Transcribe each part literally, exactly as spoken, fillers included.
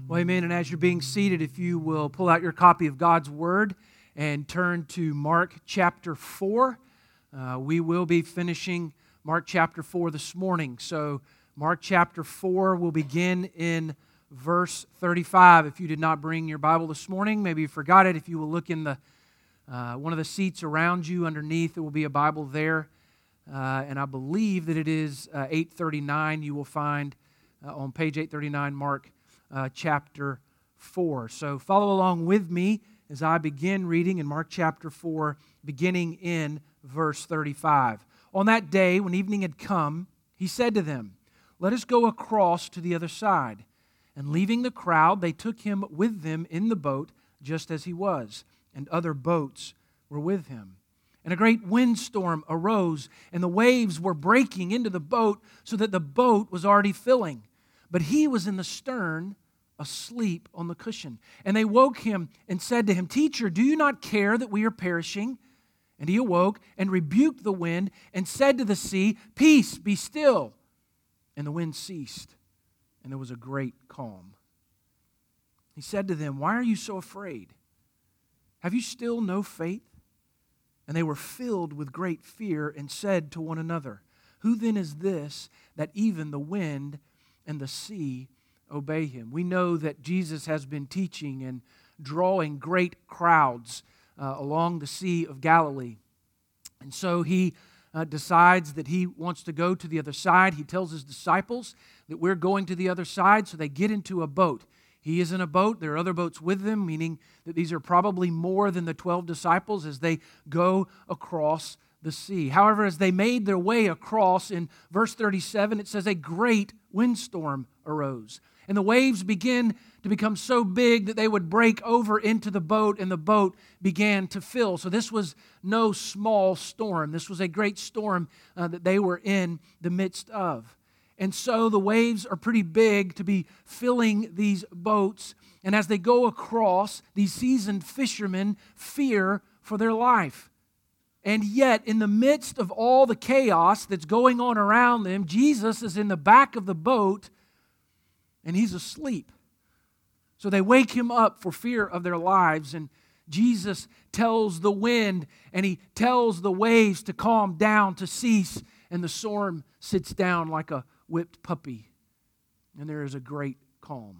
Well, amen. And as you're being seated, if you will pull out your copy of God's Word and turn to Mark chapter four. Uh, we will be finishing Mark chapter four this morning. So Mark chapter four will begin in verse thirty-five. If you did not bring your Bible this morning, maybe you forgot it. If you will look in the uh, one of the seats around you underneath, there will be a Bible there. Uh, and I believe that it is uh, eight thirty-nine. You will find uh, on page eight thirty-nine, Mark uh, chapter four. So follow along with me as I begin reading in Mark chapter four, beginning in verse thirty-five. On that day, when evening had come, he said to them, "Let us go across to the other side." And leaving the crowd, they took him with them in the boat, just as he was, and other boats were with him. And a great windstorm arose, and the waves were breaking into the boat, so that the boat was already filling. But he was in the stern, asleep on the cushion. And they woke him and said to him, "Teacher, do you not care that we are perishing?" And he awoke and rebuked the wind and said to the sea, "Peace, be still." And the wind ceased, and there was a great calm. He said to them, "Why are you so afraid? Have you still no faith?" And they were filled with great fear and said to one another, "Who then is this that even the wind and the sea obey him?" We know that Jesus has been teaching and drawing great crowds uh, along the Sea of Galilee. And so he uh, decides that he wants to go to the other side. He tells his disciples that we're going to the other side, so they get into a boat. He is in a boat. There are other boats with them, meaning that these are probably more than the twelve disciples as they go across the sea. However, as they made their way across, in verse thirty-seven, it says a great windstorm arose. And the waves began to become so big that they would break over into the boat, and the boat began to fill. So this was no small storm. This was a great storm uh, that they were in the midst of. And so the waves are pretty big to be filling these boats. And as they go across, these seasoned fishermen fear for their life. And yet, in the midst of all the chaos that's going on around them, Jesus is in the back of the boat and he's asleep. So they wake him up for fear of their lives, and Jesus tells the wind and he tells the waves to calm down, to cease, and the storm sits down like a whipped puppy, and there is a great calm.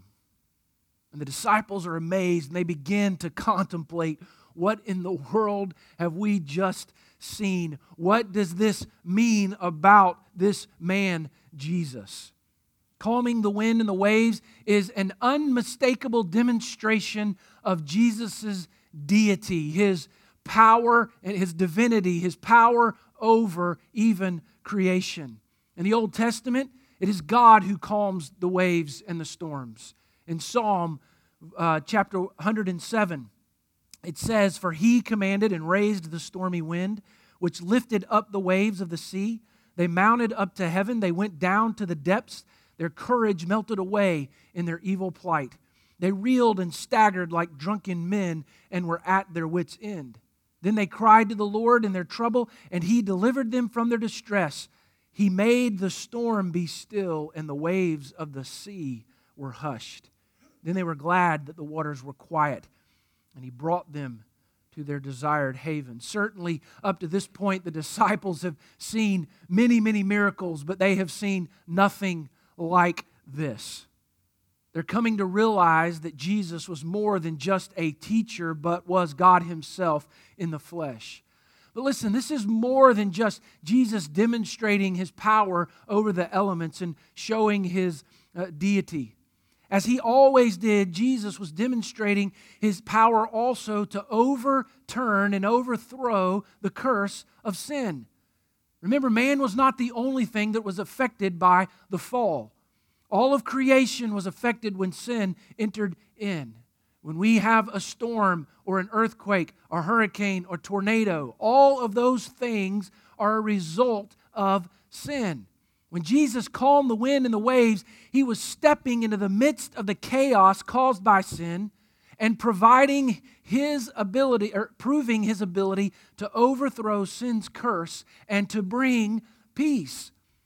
And the disciples are amazed, and they begin to contemplate, what in the world have we just seen? What does this mean about this man, Jesus? Calming the wind and the waves is an unmistakable demonstration of Jesus' deity, his power and his divinity, his power over even creation. In the Old Testament, it is God who calms the waves and the storms. In Psalm uh, chapter one hundred seven, it says, "For he commanded and raised the stormy wind, which lifted up the waves of the sea. They mounted up to heaven, they went down to the depths. Their courage melted away in their evil plight. They reeled and staggered like drunken men and were at their wits' end. Then they cried to the Lord in their trouble, and he delivered them from their distress. He made the storm be still, and the waves of the sea were hushed. Then they were glad that the waters were quiet, and he brought them to their desired haven." Certainly, up to this point, the disciples have seen many, many miracles, but they have seen nothing like this. They're coming to realize that Jesus was more than just a teacher, but was God himself in the flesh. But listen, this is more than just Jesus demonstrating his power over the elements and showing his uh, deity. As he always did, Jesus was demonstrating his power also to overturn and overthrow the curse of sin. Remember, man was not the only thing that was affected by the fall. All of creation was affected when sin entered in. When we have a storm or an earthquake or hurricane or tornado, all of those things are a result of sin. When Jesus calmed the wind and the waves, he was stepping into the midst of the chaos caused by sin and providing his ability, or proving his ability to overthrow sin's curse and to bring peace.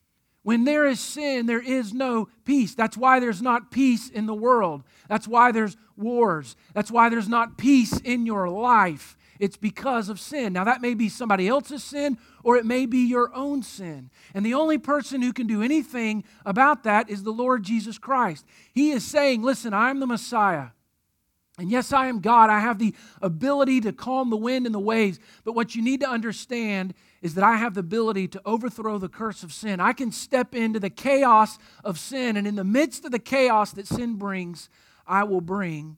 When there is sin, there is no peace. That's why there's not peace in the world. That's why there's wars. That's why there's not peace in your life. It's because of sin. Now, that may be somebody else's sin, or it may be your own sin. And the only person who can do anything about that is the Lord Jesus Christ. He is saying, listen, I'm the Messiah. And yes, I am God. I have the ability to calm the wind and the waves. But what you need to understand is that I have the ability to overthrow the curse of sin. I can step into the chaos of sin, and in the midst of the chaos that sin brings, I will bring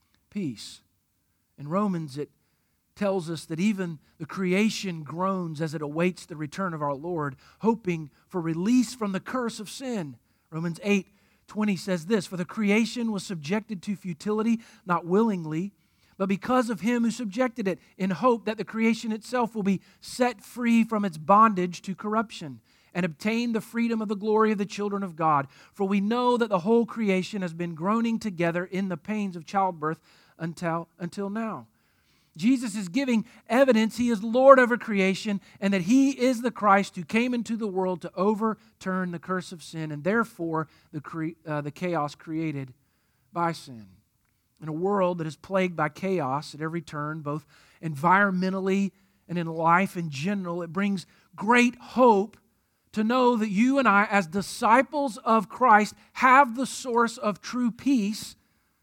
peace. In Romans, it tells us that even the creation groans as it awaits the return of our Lord, hoping for release from the curse of sin. Romans eight twenty says this, "For the creation was subjected to futility, not willingly, but because of him who subjected it, in hope that the creation itself will be set free from its bondage to corruption and obtain the freedom of the glory of the children of God. For we know that the whole creation has been groaning together in the pains of childbirth until, until now." Jesus is giving evidence He is Lord over creation and that He is the Christ who came into the world to overturn the curse of sin and therefore the, cre- uh, the chaos created by sin. In a world that is plagued by chaos at every turn, both environmentally and in life in general, it brings great hope to know that you and I, as disciples of Christ, have the source of true peace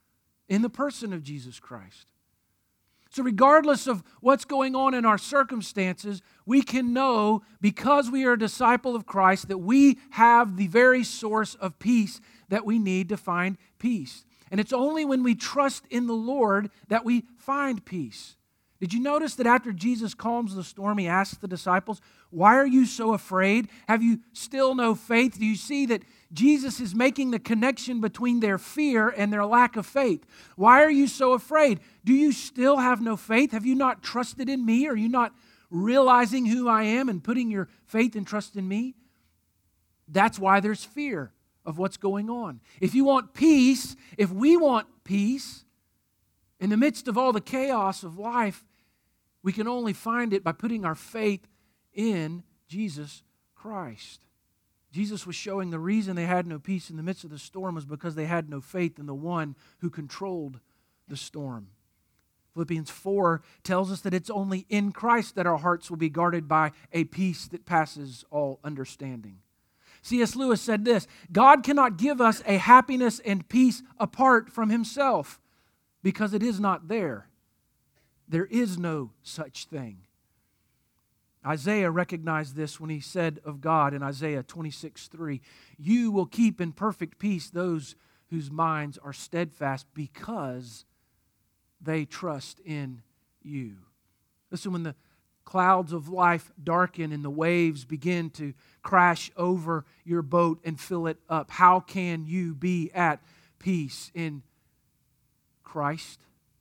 in the person of Jesus Christ. So regardless of what's going on in our circumstances, we can know, because we are a disciple of Christ, that we have the very source of peace that we need to find peace. And it's only when we trust in the Lord that we find peace. Did you notice that after Jesus calms the storm, He asks the disciples, "Why are you so afraid? Have you still no faith?" Do you see that Jesus is making the connection between their fear and their lack of faith? Why are you so afraid? Do you still have no faith? Have you not trusted in me? Are you not realizing who I am and putting your faith and trust in me? That's why there's fear of what's going on. If you want peace, if we want peace, in the midst of all the chaos of life, we can only find it by putting our faith in Jesus Christ. Jesus was showing the reason they had no peace in the midst of the storm was because they had no faith in the one who controlled the storm. Philippians four tells us that it's only in Christ that our hearts will be guarded by a peace that passes all understanding. C S Lewis said this, "God cannot give us a happiness and peace apart from Himself, because it is not there. There is no such thing." Isaiah recognized this when he said of God in Isaiah twenty-six three, "You will keep in perfect peace those whose minds are steadfast because they trust in you." Listen, when the clouds of life darken and the waves begin to crash over your boat and fill it up, how can you be at peace in Christ?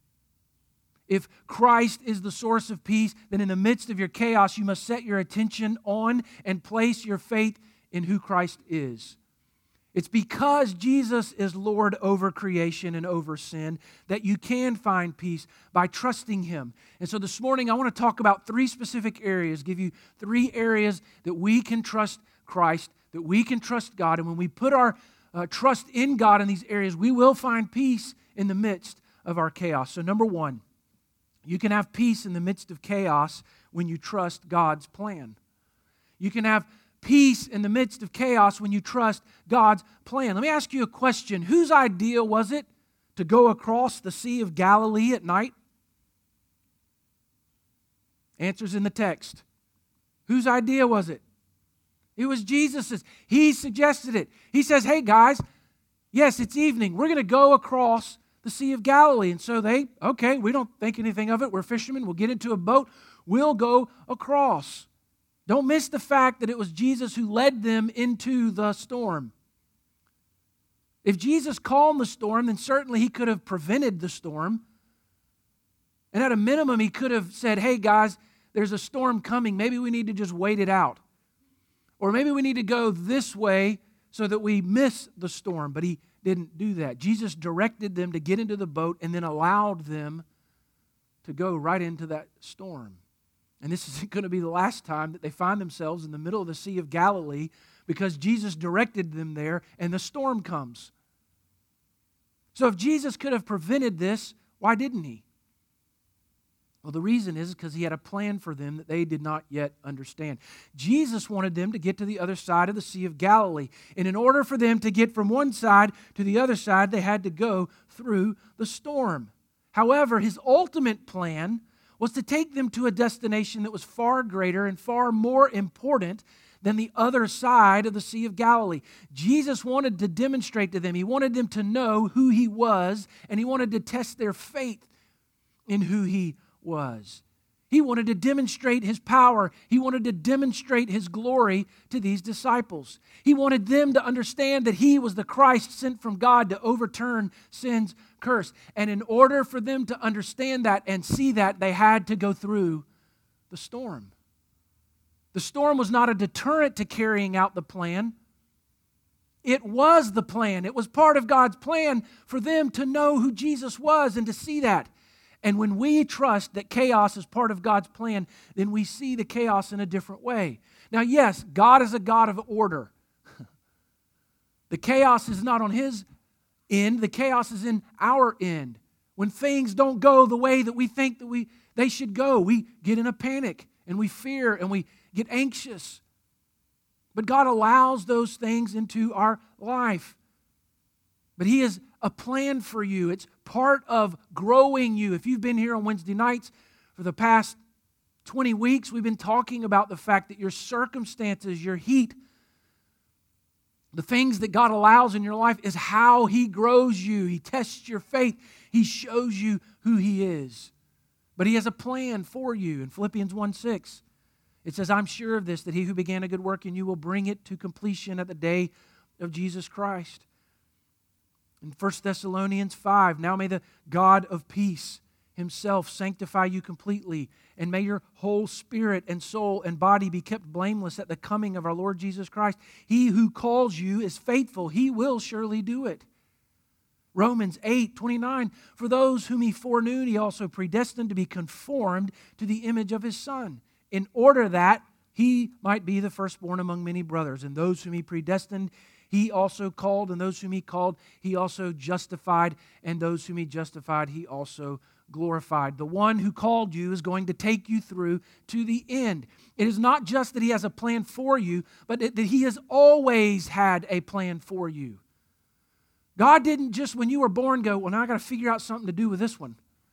If Christ is the source of peace, then in the midst of your chaos, you must set your attention on and place your faith in who Christ is. It's because Jesus is Lord over creation and over sin that you can find peace by trusting Him. And so this morning I want to talk about three specific areas, give you three areas that we can trust Christ, that we can trust God. And when we put our uh, trust in God in these areas, we will find peace in the midst of our chaos. So number one, you can have peace in the midst of chaos when you trust God's plan. You can have peace in the midst of chaos when you trust God's plan. Let me ask you a question. Whose idea was it to go across the Sea of Galilee at night? Answer's in the text. Whose idea was it? It was Jesus's. He suggested it. He says, "Hey guys, yes, it's evening. We're going to go across the Sea of Galilee." And so they, okay, we don't think anything of it. We're fishermen. We'll get into a boat. We'll go across. Don't miss the fact that it was Jesus who led them into the storm. If Jesus calmed the storm, then certainly He could have prevented the storm. And at a minimum, He could have said, "Hey guys, there's a storm coming. Maybe we need to just wait it out. Or maybe we need to go this way so that we miss the storm." But He didn't do that. Jesus directed them to get into the boat and then allowed them to go right into that storm. And this isn't going to be the last time that they find themselves in the middle of the Sea of Galilee, because Jesus directed them there and the storm comes. So if Jesus could have prevented this, why didn't he? Well, the reason is because he had a plan for them that they did not yet understand. Jesus wanted them to get to the other side of the Sea of Galilee. And in order for them to get from one side to the other side, they had to go through the storm. However, his ultimate plan was to take them to a destination that was far greater and far more important than the other side of the Sea of Galilee. Jesus wanted to demonstrate to them, he wanted them to know who he was, and he wanted to test their faith in who he was. He wanted to demonstrate his power. He wanted to demonstrate his glory to these disciples. He wanted them to understand that he was the Christ sent from God to overturn sin's curse. And in order for them to understand that and see that, they had to go through the storm. The storm was not a deterrent to carrying out the plan. It was the plan. It was part of God's plan for them to know who Jesus was and to see that. And when we trust that chaos is part of God's plan, then we see the chaos in a different way. Now, yes, God is a God of order. The chaos is not on his end. The chaos is in our end. When things don't go the way that we think that we they should go, we get in a panic and we fear and we get anxious. But God allows those things into our life. But he has a plan for you. It's part of growing you. If you've been here on Wednesday nights for the past twenty weeks, we've been talking about the fact that your circumstances, your heat, the things that God allows in your life is how he grows you. He tests your faith. He shows you who he is. But he has a plan for you. In Philippians one six, it says, I'm sure of this, that he who began a good work in you will bring it to completion at the day of Jesus Christ. In First Thessalonians five, now may the God of peace himself sanctify you completely, and may your whole spirit and soul and body be kept blameless at the coming of our Lord Jesus Christ. He who calls you is faithful. He will surely do it. Romans eight twenty-nine, for those whom he foreknew, he also predestined to be conformed to the image of his Son, in order that he might be the firstborn among many brothers. And those whom he predestined, he also called, and those whom he called, he also justified, and those whom he justified, he also glorified. The one who called you is going to take you through to the end. It is not just that he has a plan for you, but that he has always had a plan for you. God didn't just, when you were born, go, well, now I got to figure out something to do with this one.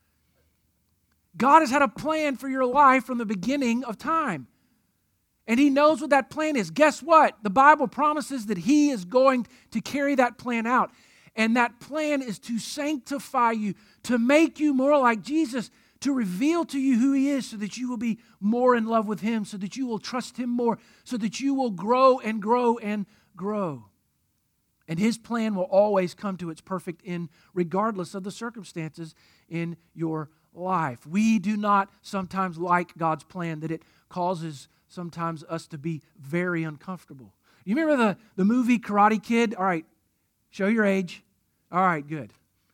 God has had a plan for your life from the beginning of time. And he knows what that plan is. Guess what? The Bible promises that he is going to carry that plan out. And that plan is to sanctify you, to make you more like Jesus, to reveal to you who he is so that you will be more in love with him, so that you will trust him more, so that you will grow and grow and grow. And his plan will always come to its perfect end regardless of the circumstances in your life. We do not sometimes like God's plan, that it causes sometimes us to be very uncomfortable. You remember the, the movie Karate Kid? All right, show your age. All right, good.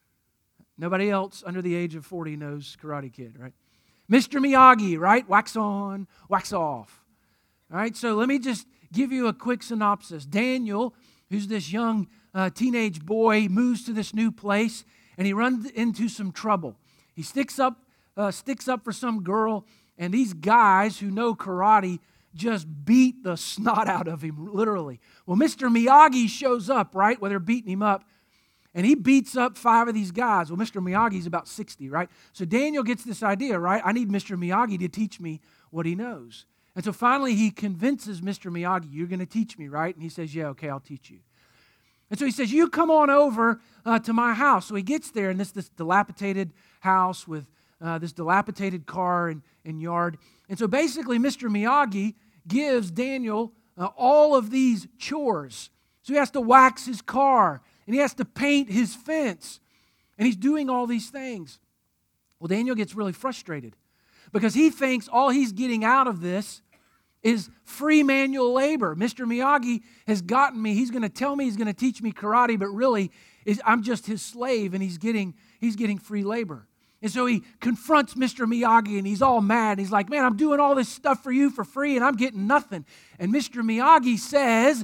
Nobody else under the age of forty knows Karate Kid, right? Mister Miyagi, right? Wax on, wax off. All right, so let me just give you a quick synopsis. Daniel, who's this young uh, teenage boy, moves to this new place, and he runs into some trouble. He sticks up, uh, sticks up for some girl, and these guys who know karate just beat the snot out of him, literally. Well, Mister Miyagi shows up, right, where they're beating him up, and he beats up five of these guys. Well, Mister Miyagi's about sixty, right? So Daniel gets this idea, right? I need Mister Miyagi to teach me what he knows. And so finally he convinces Mister Miyagi, you're going to teach me, right? And he says, yeah, okay, I'll teach you. And so he says, you come on over uh, to my house. So he gets there, and this this dilapidated house with uh, this dilapidated car and, and yard. And so basically Mister Miyagi gives Daniel uh, all of these chores. So he has to wax his car, and he has to paint his fence, and he's doing all these things. Well, Daniel gets really frustrated because he thinks all he's getting out of this is free manual labor. Mister Miyagi has gotten me. He's going to tell me he's going to teach me karate, but really is I'm just his slave, and he's getting he's getting free labor. And so he confronts Mister Miyagi, and he's all mad. He's like, man, I'm doing all this stuff for you for free, and I'm getting nothing. And Mister Miyagi says,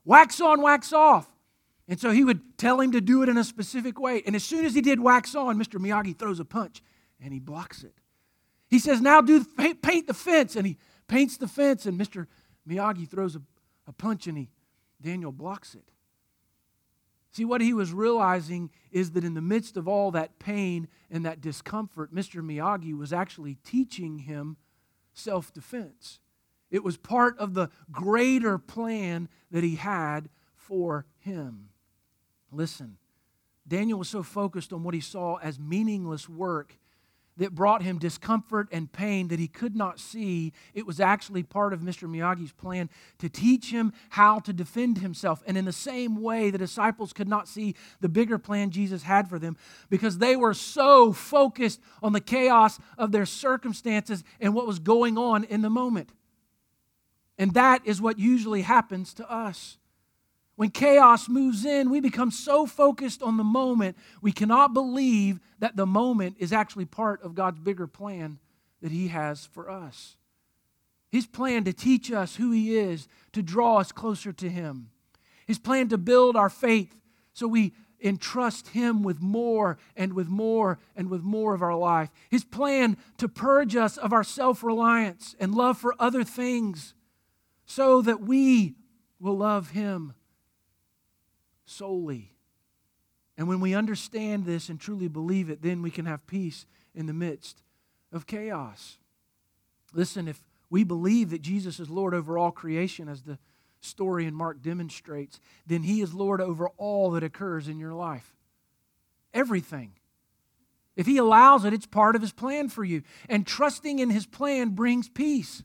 wax on, wax off. And so he would tell him to do it in a specific way. And as soon as he did wax on, Mister Miyagi throws a punch and he blocks it. He says, now do paint the fence. And he paints the fence, and Mister Miyagi throws a, a punch and he Daniel blocks it. See, what he was realizing is that in the midst of all that pain and that discomfort, Mister Miyagi was actually teaching him self-defense. It was part of the greater plan that he had for him. Listen, Daniel was so focused on what he saw as meaningless work that brought him discomfort and pain that he could not see. It was actually part of Mister Miyagi's plan to teach him how to defend himself. And in the same way, the disciples could not see the bigger plan Jesus had for them because they were so focused on the chaos of their circumstances and what was going on in the moment. And that is what usually happens to us. When chaos moves in, we become so focused on the moment, we cannot believe that the moment is actually part of God's bigger plan that He has for us. His plan to teach us who He is, to draw us closer to Him. His plan to build our faith so we entrust Him with more and with more and with more of our life. His plan to purge us of our self-reliance and love for other things so that we will love Him solely. And when we understand this and truly believe it, then we can have peace in the midst of chaos. Listen, if we believe that Jesus is Lord over all creation, as the story in Mark demonstrates, then He is Lord over all that occurs in your life. Everything. If He allows it, it's part of His plan for you. And trusting in His plan brings peace.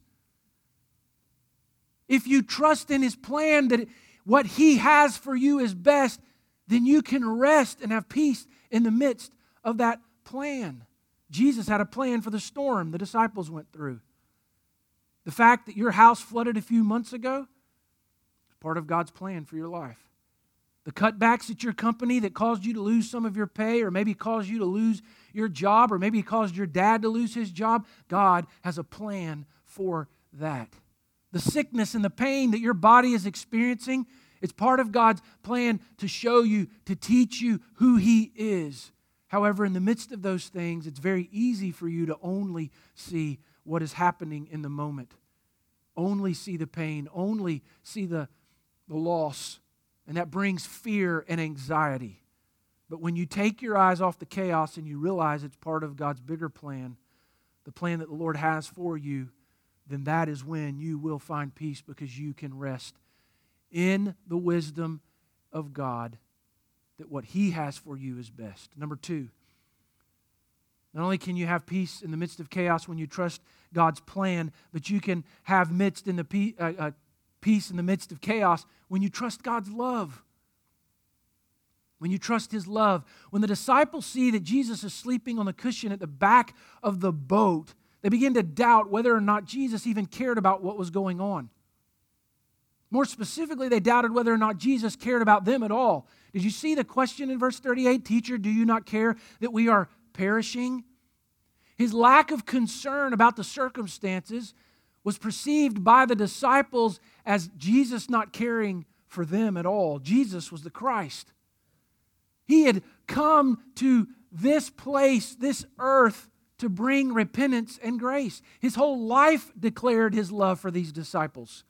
If you trust in His plan that what He has for you is best, then you can rest and have peace in the midst of that plan. Jesus had a plan for the storm the disciples went through. The fact that your house flooded a few months ago is part of God's plan for your life. The cutbacks at your company that caused you to lose some of your pay, or maybe caused you to lose your job, or maybe caused your dad to lose his job, God has a plan for that. The sickness and the pain that your body is experiencing, it's part of God's plan to show you, to teach you who He is. However, in the midst of those things, it's very easy for you to only see what is happening in the moment. Only see the pain, only see the, the loss. And that brings fear and anxiety. But when you take your eyes off the chaos and you realize it's part of God's bigger plan, the plan that the Lord has for you, then that is when you will find peace, because you can rest in the wisdom of God that what He has for you is best. Number two, not only can you have peace in the midst of chaos when you trust God's plan, but you can have midst in the pe- uh, uh, peace in the midst of chaos when you trust God's love. When you trust His love. When the disciples see that Jesus is sleeping on the cushion at the back of the boat, they begin to doubt whether or not Jesus even cared about what was going on. More specifically, they doubted whether or not Jesus cared about them at all. Did you see the question in verse thirty-eight? Teacher, do you not care that we are perishing? His lack of concern about the circumstances was perceived by the disciples as Jesus not caring for them at all. Jesus was the Christ. He had come to this place, this earth, to bring repentance and grace. His whole life declared His love for these disciples.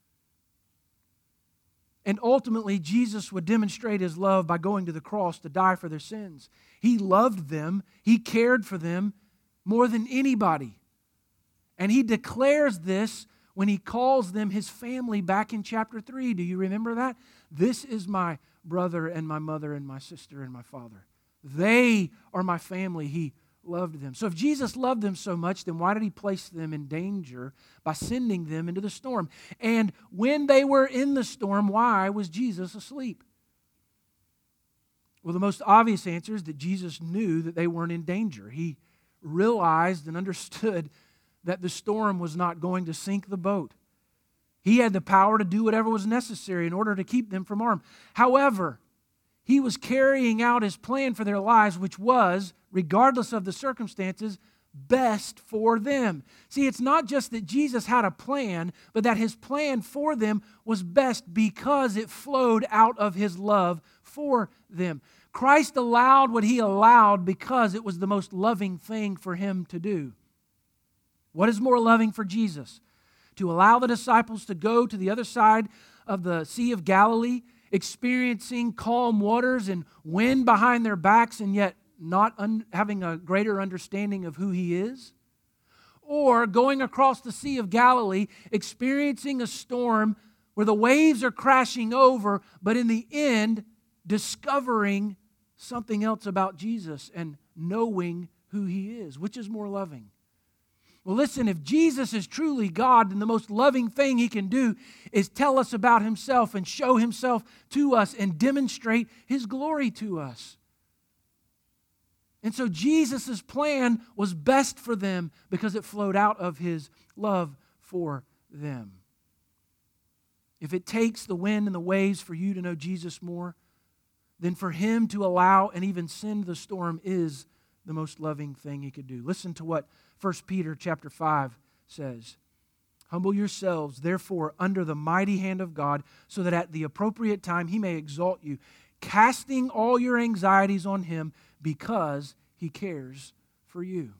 And ultimately, Jesus would demonstrate His love by going to the cross to die for their sins. He loved them. He cared for them more than anybody. And He declares this when He calls them His family back in chapter three. Do you remember that? This is my brother and my mother and my sister and my father. They are my family. He loved them. So if Jesus loved them so much, then why did He place them in danger by sending them into the storm? And when they were in the storm, why was Jesus asleep? Well, the most obvious answer is that Jesus knew that they weren't in danger. He realized and understood that the storm was not going to sink the boat. He had the power to do whatever was necessary in order to keep them from harm. However, He was carrying out His plan for their lives, which was, regardless of the circumstances, best for them. See, it's not just that Jesus had a plan, but that his plan for them was best because it flowed out of his love for them. Christ allowed what he allowed because it was the most loving thing for him to do. What is more loving for Jesus? To allow the disciples to go to the other side of the Sea of Galilee, experiencing calm waters and wind behind their backs, and yet not un- having a greater understanding of who he is? Or going across the Sea of Galilee, experiencing a storm where the waves are crashing over, but in the end, discovering something else about Jesus and knowing who he is? Which is more loving? Well, listen, if Jesus is truly God, then the most loving thing he can do is tell us about himself and show himself to us and demonstrate his glory to us. And so Jesus' plan was best for them because it flowed out of his love for them. If it takes the wind and the waves for you to know Jesus more, then for him to allow and even send the storm is the most loving thing he could do. Listen to what First Peter chapter five says. Humble yourselves, therefore, under the mighty hand of God, so that at the appropriate time he may exalt you, casting all your anxieties on him because he cares for you.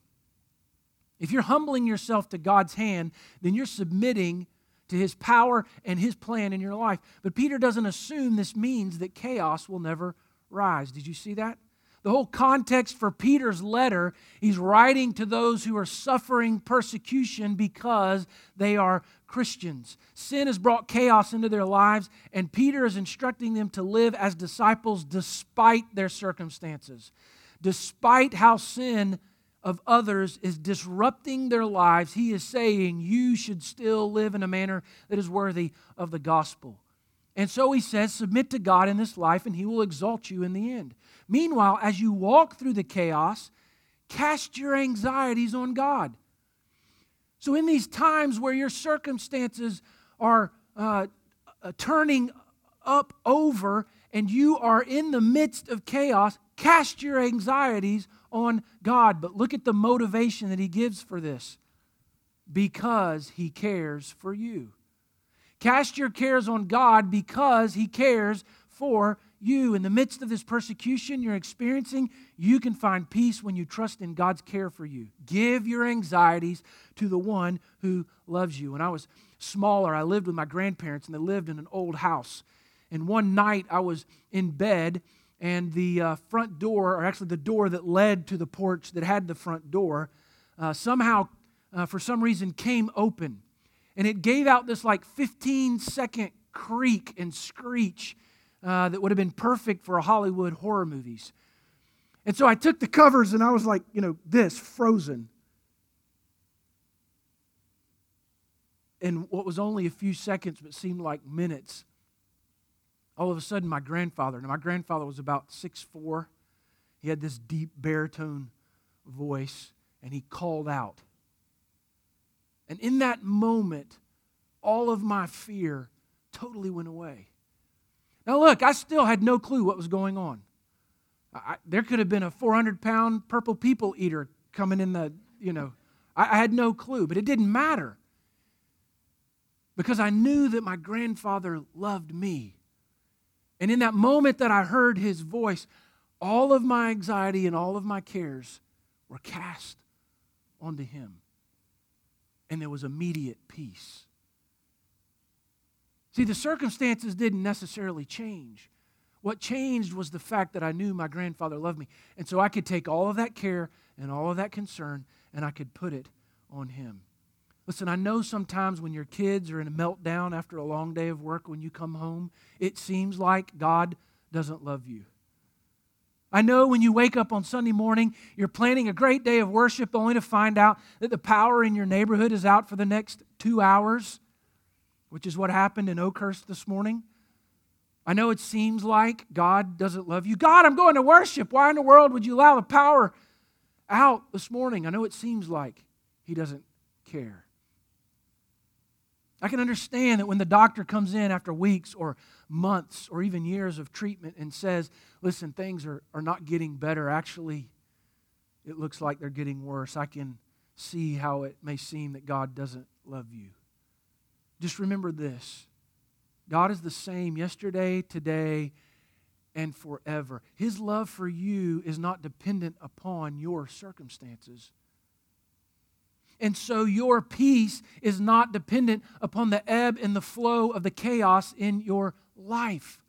If you're humbling yourself to God's hand, then you're submitting to his power and his plan in your life. But Peter doesn't assume this means that chaos will never rise. Did you see that? The whole context for Peter's letter, he's writing to those who are suffering persecution because they are Christians. Sin has brought chaos into their lives, and Peter is instructing them to live as disciples despite their circumstances. Despite how sin of others is disrupting their lives, he is saying you should still live in a manner that is worthy of the gospel. And so he says, submit to God in this life and he will exalt you in the end. Meanwhile, as you walk through the chaos, cast your anxieties on God. So in these times where your circumstances are uh, uh, turning up over and you are in the midst of chaos, cast your anxieties on God. But look at the motivation that he gives for this. Because he cares for you. Cast your cares on God because he cares for you. In the midst of this persecution you're experiencing, you can find peace when you trust in God's care for you. Give your anxieties to the one who loves you. When I was smaller, I lived with my grandparents, and they lived in an old house. And one night I was in bed, and the uh, front door, or actually the door that led to the porch that had the front door, uh, somehow, uh, for some reason, came open. And it gave out this like fifteen second creak and screech uh, that would have been perfect for a Hollywood horror movies. And so I took the covers and I was like, you know, this, frozen. And what was only a few seconds but seemed like minutes, all of a sudden my grandfather, now my grandfather was about six foot four, he had this deep baritone voice, and he called out. And in that moment, all of my fear totally went away. Now look, I still had no clue what was going on. I, there could have been a four hundred pound purple people eater coming in the, you know, I, I had no clue, but it didn't matter. Because I knew that my grandfather loved me. And in that moment that I heard his voice, all of my anxiety and all of my cares were cast onto him. And there was immediate peace. See, the circumstances didn't necessarily change. What changed was the fact that I knew my grandfather loved me. And so I could take all of that care and all of that concern and I could put it on him. Listen, I know sometimes when your kids are in a meltdown after a long day of work, when you come home, it seems like God doesn't love you. I know when you wake up on Sunday morning, you're planning a great day of worship only to find out that the power in your neighborhood is out for the next two hours, which is what happened in Oakhurst this morning. I know it seems like God doesn't love you. God, I'm going to worship. Why in the world would you allow the power out this morning? I know it seems like he doesn't care. I can understand that when the doctor comes in after weeks or months or even years of treatment and says, listen, things are, are not getting better. Actually, it looks like they're getting worse, I can see how it may seem that God doesn't love you. Just remember this. God is the same yesterday, today, and forever. His love for you is not dependent upon your circumstances. And so your peace is not dependent upon the ebb and the flow of the chaos in your life.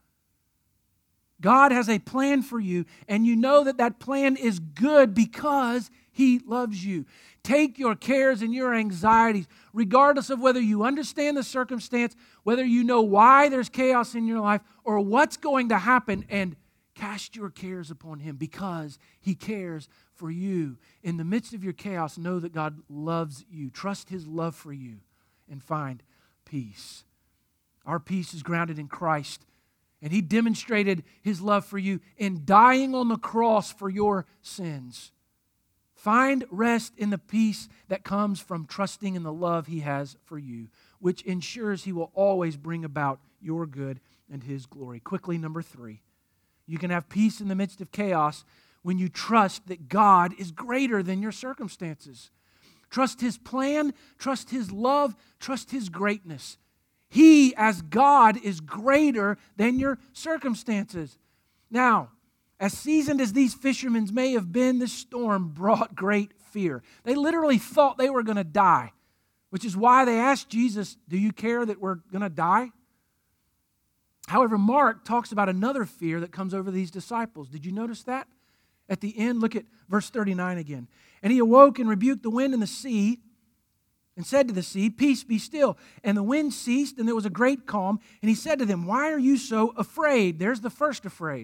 God has a plan for you, and you know that that plan is good because He loves you. Take your cares and your anxieties, regardless of whether you understand the circumstance, whether you know why there's chaos in your life, or what's going to happen, and cast your cares upon Him because He cares for you. In the midst of your chaos, know that God loves you. Trust His love for you and find peace. Our peace is grounded in Christ. And He demonstrated His love for you in dying on the cross for your sins. Find rest in the peace that comes from trusting in the love He has for you, which ensures He will always bring about your good and His glory. Quickly, number three. You can have peace in the midst of chaos when you trust that God is greater than your circumstances. Trust His plan, trust His love, trust His greatness. He, as God, is greater than your circumstances. Now, as seasoned as these fishermen may have been, this storm brought great fear. They literally thought they were going to die, which is why they asked Jesus, do you care that we're going to die? However, Mark talks about another fear that comes over these disciples. Did you notice that? At the end, look at verse thirty-nine again. And He awoke and rebuked the wind and the sea, and said to the sea, peace, be still. And the wind ceased, and there was a great calm. And He said to them, why are you so afraid? There's the first afraid.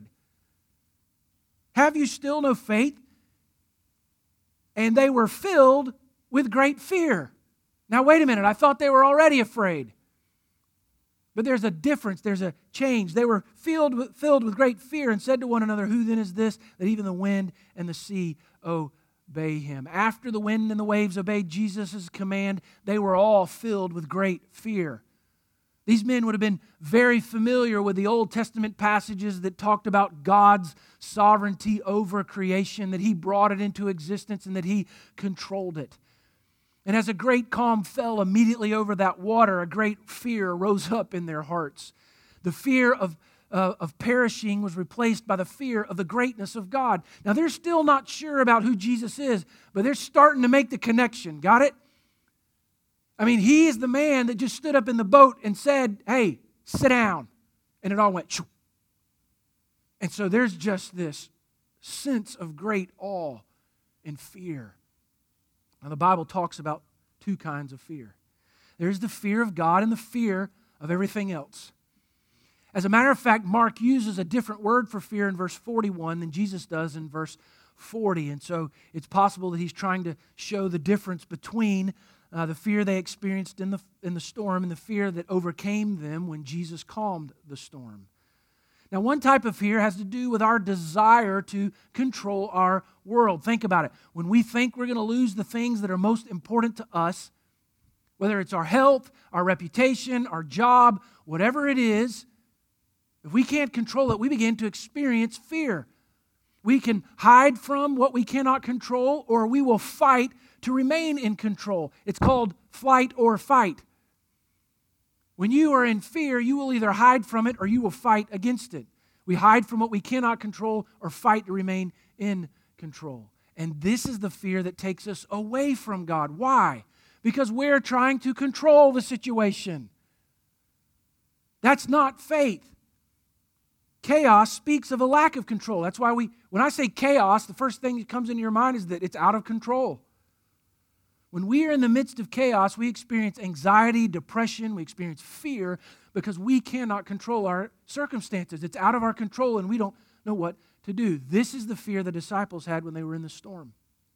Have you still no faith? And they were filled with great fear. Now, wait a minute. I thought they were already afraid. But there's a difference. There's a change. They were filled with, filled with great fear and said to one another, who then is this, that even the wind and the sea obey Him? After the wind and the waves obeyed Jesus' command, they were all filled with great fear. These men would have been very familiar with the Old Testament passages that talked about God's sovereignty over creation, that He brought it into existence and that He controlled it. And as a great calm fell immediately over that water, a great fear rose up in their hearts. The fear of, uh, of perishing was replaced by the fear of the greatness of God. Now, they're still not sure about who Jesus is, but they're starting to make the connection. Got it? I mean, He is the man that just stood up in the boat and said, hey, sit down. And it all went, shoo. And so there's just this sense of great awe and fear. Now, the Bible talks about two kinds of fear. There's the fear of God and the fear of everything else. As a matter of fact, Mark uses a different word for fear in verse forty-one than Jesus does in verse forty. And so it's possible that he's trying to show the difference between uh, the fear they experienced in the, in the storm and the fear that overcame them when Jesus calmed the storm. Now, one type of fear has to do with our desire to control our world. Think about it. When we think we're going to lose the things that are most important to us, whether it's our health, our reputation, our job, whatever it is, if we can't control it, we begin to experience fear. We can hide from what we cannot control, or we will fight to remain in control. It's called flight or fight. When you are in fear, you will either hide from it or you will fight against it. We hide from what we cannot control or fight to remain in control. And this is the fear that takes us away from God. Why? Because we're trying to control the situation. That's not faith. Chaos speaks of a lack of control. That's why we, when I say chaos, the first thing that comes into your mind is that it's out of control. When we are in the midst of chaos, we experience anxiety, depression, we experience fear because we cannot control our circumstances. It's out of our control and we don't know what to do. This is the fear the disciples had when they were in the storm.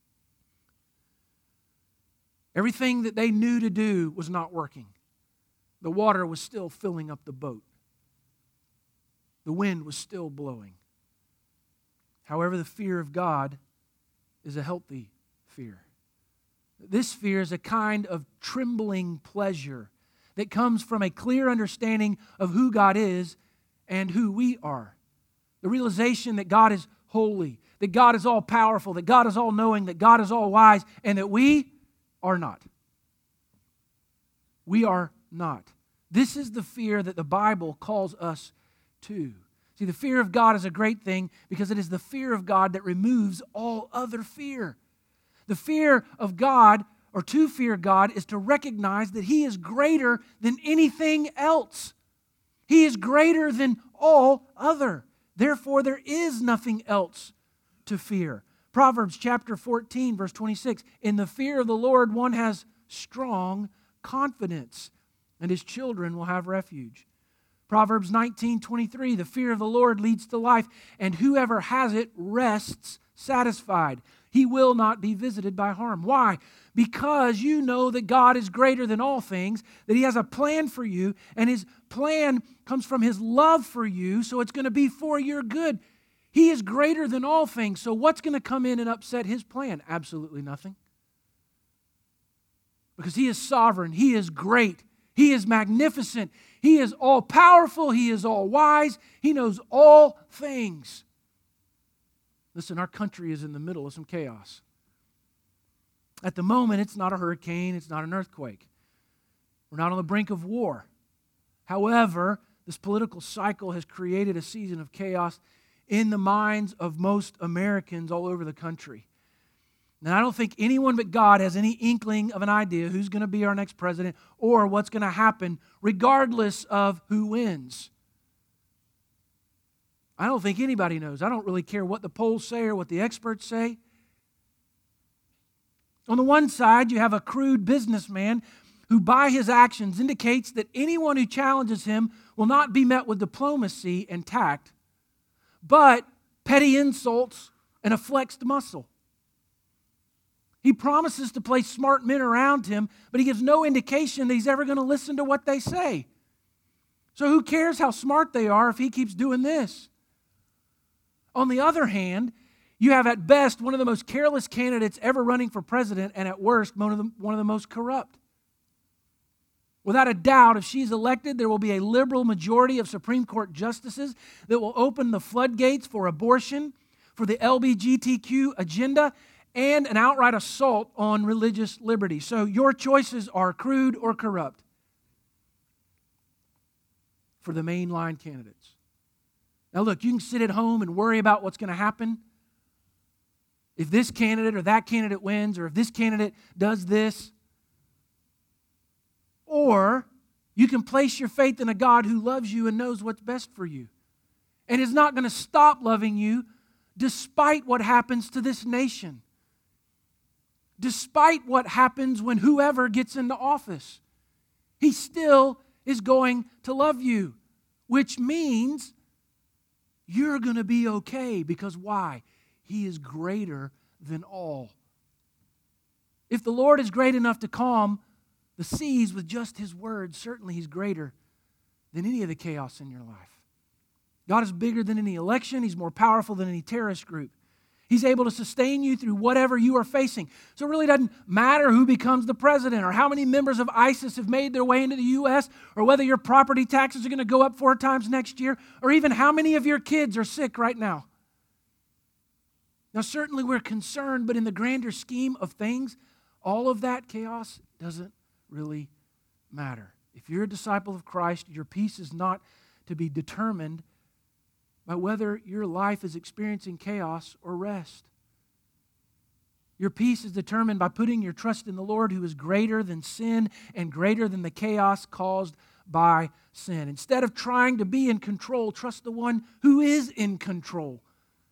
Everything that they knew to do was not working. The water was still filling up the boat. The wind was still blowing. However, the fear of God is a healthy fear. This fear is a kind of trembling pleasure that comes from a clear understanding of who God is and who we are. The realization that God is holy, that God is all powerful, that God is all knowing, that God is all wise, and that we are not. We are not. This is the fear that the Bible calls us to. See, the fear of God is a great thing because it is the fear of God that removes all other fear. The fear of God, or to fear God, is to recognize that He is greater than anything else. He is greater than all other. Therefore, there is nothing else to fear. Proverbs chapter fourteen, verse twenty-six, in the fear of the Lord one has strong confidence, and his children will have refuge. Proverbs nineteen, twenty-three, the fear of the Lord leads to life, and whoever has it rests satisfied. He will not be visited by harm. Why? Because you know that God is greater than all things, that He has a plan for you, and His plan comes from His love for you, so it's going to be for your good. He is greater than all things, so what's going to come in and upset His plan? Absolutely nothing. Because He is sovereign, He is great, He is magnificent, He is all-powerful, He is all-wise, He knows all things. Listen, our country is in the middle of some chaos. At the moment, it's not a hurricane, it's not an earthquake. We're not on the brink of war. However, this political cycle has created a season of chaos in the minds of most Americans all over the country. Now, I don't think anyone but God has any inkling of an idea who's going to be our next president or what's going to happen, regardless of who wins. I don't think anybody knows. I don't really care what the polls say or what the experts say. On the one side, you have a crude businessman who by his actions indicates that anyone who challenges him will not be met with diplomacy and tact, but petty insults and a flexed muscle. He promises to place smart men around him, but he gives no indication that he's ever going to listen to what they say. So who cares how smart they are if he keeps doing this? On the other hand, you have at best one of the most careless candidates ever running for president, and at worst, one of the, one of the most corrupt. Without a doubt, if she's elected, there will be a liberal majority of Supreme Court justices that will open the floodgates for abortion, for the L G B T Q agenda, and an outright assault on religious liberty. So your choices are crude or corrupt for the mainline candidates. Now look, you can sit at home and worry about what's going to happen if this candidate or that candidate wins, or if this candidate does this. Or you can place your faith in a God who loves you and knows what's best for you and is not going to stop loving you despite what happens to this nation, despite what happens when whoever gets into office. He still is going to love you, which means you're going to be okay, because why? He is greater than all. If the Lord is great enough to calm the seas with just His word, certainly He's greater than any of the chaos in your life. God is bigger than any election. He's more powerful than any terrorist group. He's able to sustain you through whatever you are facing. So it really doesn't matter who becomes the president, or how many members of ISIS have made their way into the U S, or whether your property taxes are going to go up four times next year, or even how many of your kids are sick right now. Now, certainly we're concerned, but in the grander scheme of things, all of that chaos doesn't really matter. If you're a disciple of Christ, your peace is not to be determined by whether your life is experiencing chaos or rest. Your peace is determined by putting your trust in the Lord, who is greater than sin and greater than the chaos caused by sin. Instead of trying to be in control, trust the one who is in control.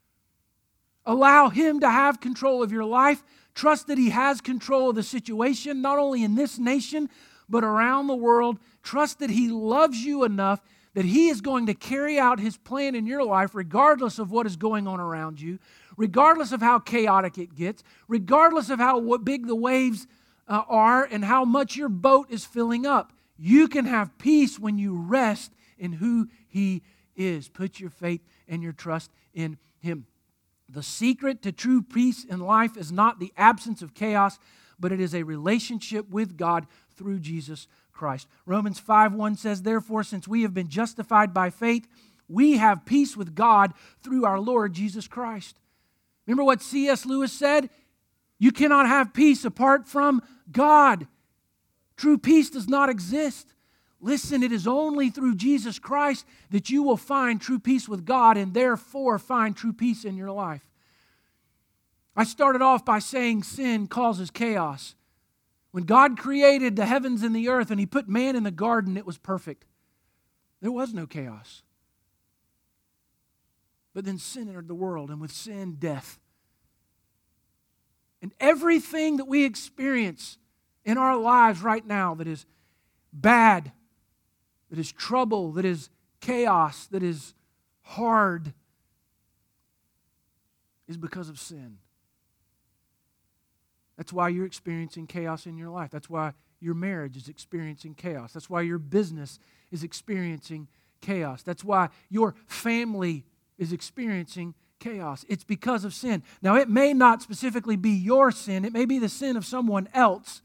Allow Him to have control of your life. Trust that He has control of the situation, not only in this nation, but around the world. Trust that He loves you enough that He is going to carry out His plan in your life regardless of what is going on around you, regardless of how chaotic it gets, regardless of how big the waves uh, are and how much your boat is filling up. You can have peace when you rest in who He is. Put your faith and your trust in Him. The secret to true peace in life is not the absence of chaos, but it is a relationship with God through Jesus Christ. Romans five one says, therefore, since we have been justified by faith, We have peace with God through our Lord Jesus Christ. Remember what C S Lewis said? You cannot have peace apart from God. True peace does not exist. Listen, it is only through Jesus Christ that you will find true peace with God and therefore find true peace in your life. I started off by saying sin causes chaos. When God created the heavens and the earth and He put man in the garden, it was perfect. There was no chaos. But then sin entered the world, and with sin, death. And everything that we experience in our lives right now that is bad, that is trouble, that is chaos, that is hard, is because of sin. That's why you're experiencing chaos in your life. That's why your marriage is experiencing chaos. That's why your business is experiencing chaos. That's why your family is experiencing chaos. It's because of sin. Now, it may not specifically be your sin. It may be the sin of someone else.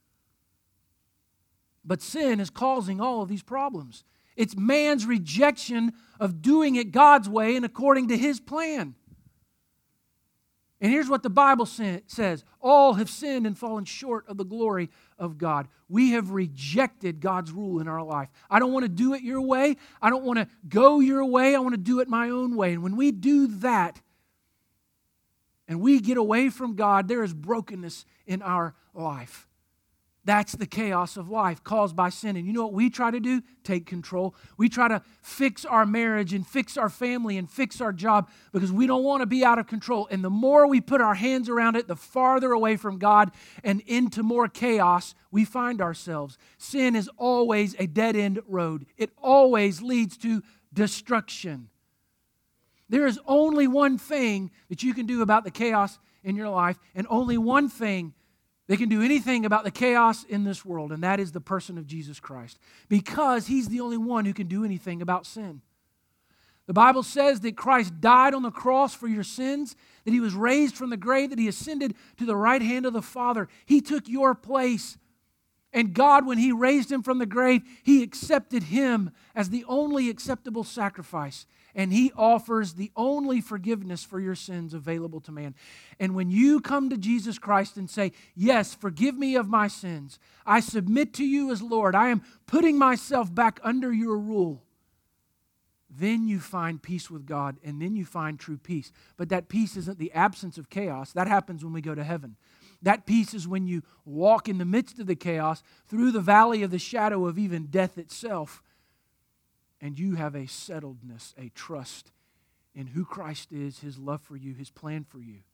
But sin is causing all of these problems. It's man's rejection of doing it God's way and according to His plan. And here's what the Bible says. All have sinned and fallen short of the glory of God. We have rejected God's rule in our life. I don't want to do it your way. I don't want to go your way. I want to do it my own way. And when we do that, and we get away from God, there is brokenness in our life. That's the chaos of life caused by sin. And you know what we try to do? Take control. We try to fix our marriage and fix our family and fix our job because we don't want to be out of control. And the more we put our hands around it, the farther away from God and into more chaos we find ourselves. Sin is always a dead-end road. It always leads to destruction. There is only one thing that you can do about the chaos in your life, and only one thing they can do anything about the chaos in this world, and that is the person of Jesus Christ, because He's the only one who can do anything about sin. The Bible says that Christ died on the cross for your sins, that He was raised from the grave, that He ascended to the right hand of the Father. He took your place. And God, when He raised Him from the grave, He accepted Him as the only acceptable sacrifice. And He offers the only forgiveness for your sins available to man. And when you come to Jesus Christ and say, yes, forgive me of my sins. I submit to you as Lord. I am putting myself back under your rule. Then you find peace with God, and then you find true peace. But that peace isn't the absence of chaos. That happens when we go to heaven. That peace is when you walk in the midst of the chaos, through the valley of the shadow of even death itself, and you have a settledness, a trust in who Christ is, His love for you, His plan for you.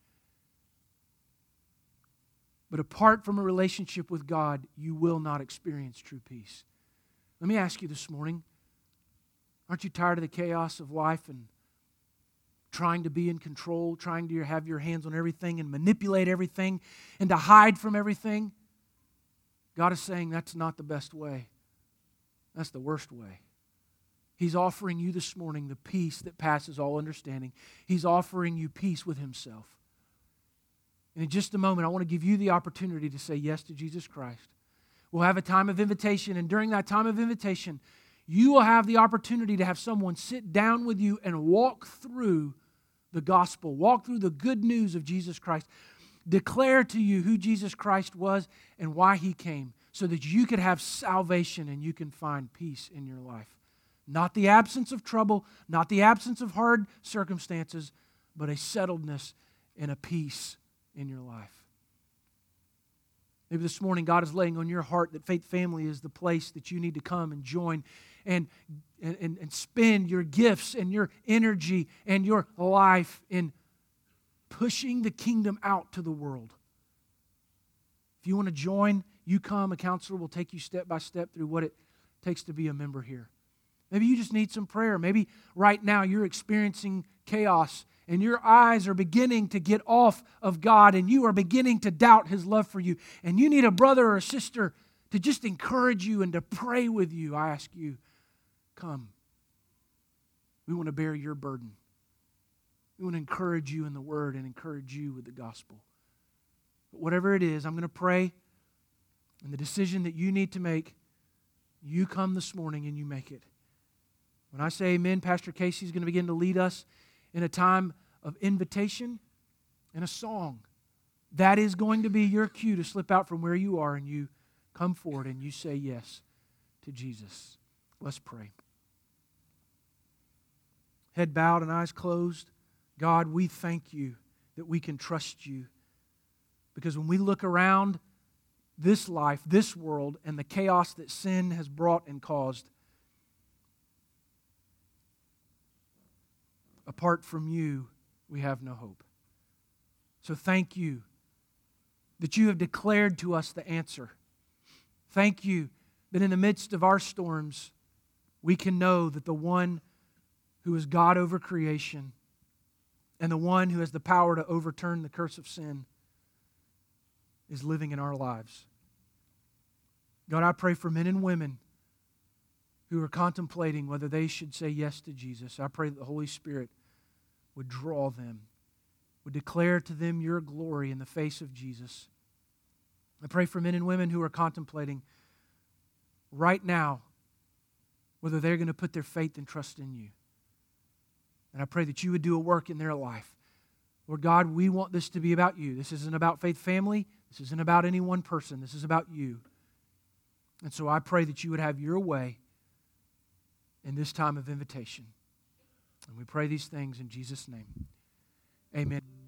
But apart from a relationship with God, you will not experience true peace. Let me ask you this morning, aren't you tired of the chaos of life and trying to be in control, trying to have your hands on everything and manipulate everything and to hide from everything? God is saying that's not the best way. That's the worst way. He's offering you this morning the peace that passes all understanding. He's offering you peace with Himself. And in just a moment, I want to give you the opportunity to say yes to Jesus Christ. We'll have a time of invitation, and during that time of invitation, you will have the opportunity to have someone sit down with you and walk through the gospel, walk through the good news of Jesus Christ, declare to you who Jesus Christ was and why He came, so that you could have salvation and you can find peace in your life. Not the absence of trouble, not the absence of hard circumstances, but a settledness and a peace in your life. Maybe this morning God is laying on your heart that Faith Family is the place that you need to come and join and, and, and spend your gifts and your energy and your life in pushing the kingdom out to the world. If you want to join, you come. A counselor will take you step by step through what it takes to be a member here. Maybe you just need some prayer. Maybe right now you're experiencing chaos and your eyes are beginning to get off of God and you are beginning to doubt His love for you. And you need a brother or a sister to just encourage you and to pray with you. I ask you, come. We want to bear your burden. We want to encourage you in the Word and encourage you with the gospel. But whatever it is, I'm going to pray, and the decision that you need to make, you come this morning and you make it. When I say amen, Pastor Casey is going to begin to lead us in a time of invitation and a song. That is going to be your cue to slip out from where you are and you come forward and you say yes to Jesus. Let's pray. Head bowed and eyes closed. God, we thank you that we can trust you. Because when we look around this life, this world, and the chaos that sin has brought and caused, apart from you, we have no hope. So thank you that you have declared to us the answer. Thank you that in the midst of our storms, we can know that the one who is God over creation and the one who has the power to overturn the curse of sin is living in our lives. God, I pray for men and women who are contemplating whether they should say yes to Jesus. I pray that the Holy Spirit would draw them, would declare to them your glory in the face of Jesus. I pray for men and women who are contemplating right now whether they're going to put their faith and trust in you. And I pray that you would do a work in their life. Lord God, we want this to be about you. This isn't about Faith Family. This isn't about any one person. This is about you. And so I pray that you would have your way in this time of invitation. And we pray these things in Jesus' name. Amen.